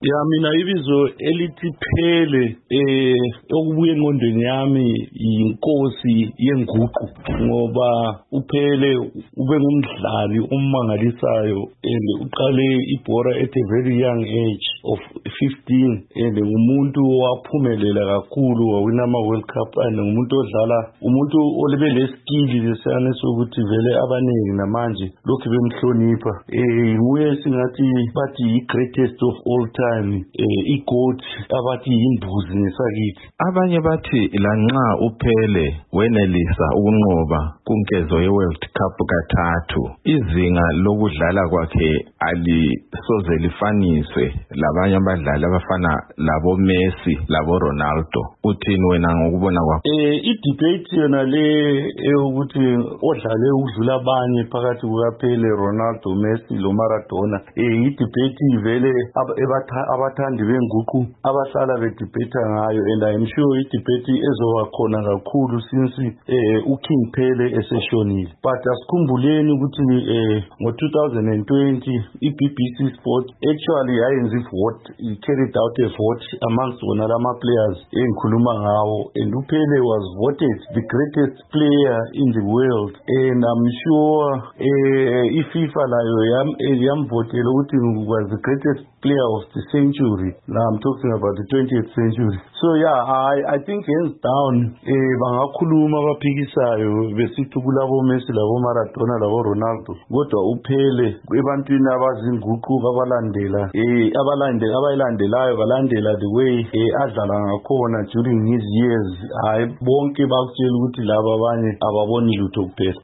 Ya mina ibizo elithi Phele okubuye engqondweni yami inkosi yenguqu ngoba uPhele ube ngumdlali omangalisayo uqale ibhola at a very young age of 15 ngumuntu owaphumelela kakhulu wawina ama-World Cup ngumuntu odlala umuntu olebe leskill lesiyane sokuthi vele abaningi namanje lokhu bemhlonipha nguye singathi bathi i-greatest of all time i-GOAT abathi imbuzi nesakithi. Abanye bathi lanxa uPhele wenelisa ukunqoba kunkezo ye-World Cup kathathu izinga lokudlala kwakhe alisoze lifaniswe labanye abadlali abafana labo Messi labo Ronaldo. Uthini wena ngokubona kwakho? I-debate yona le ukuthi odlale ukudlula abanye phakathi kukaPhele, Ronaldo, Messi lo Maradona i-debate ivele abathandi benguqu abahlala bedebate ngayo, and I'm sure i-debate ezoba khona kakhulu since uKing Phele eseshonile. But asikhumbuleni ukuthi ngo-2020 i-BBC Sport actually yayenza i-vote, carried out a vote amongst wona lama players engikhuluma ngawo, and uPhele was voted the greatest player in the world, and I'm sure iFIFA layo yamvotela ukuthi was the greatest player of the century. Now I'm talking about the 20th century. So yeah, I think hands down bangakhuluma abaphikisayo besithi kulabo Messi labo Maradona labo Ronaldo, kodwa uPhele ebantwini abazinguqu abayilandelayo balandela the way adlala ngakhona during his years. Bonke bakutshela ukuthi laba abanye ababoni lutho kuphela.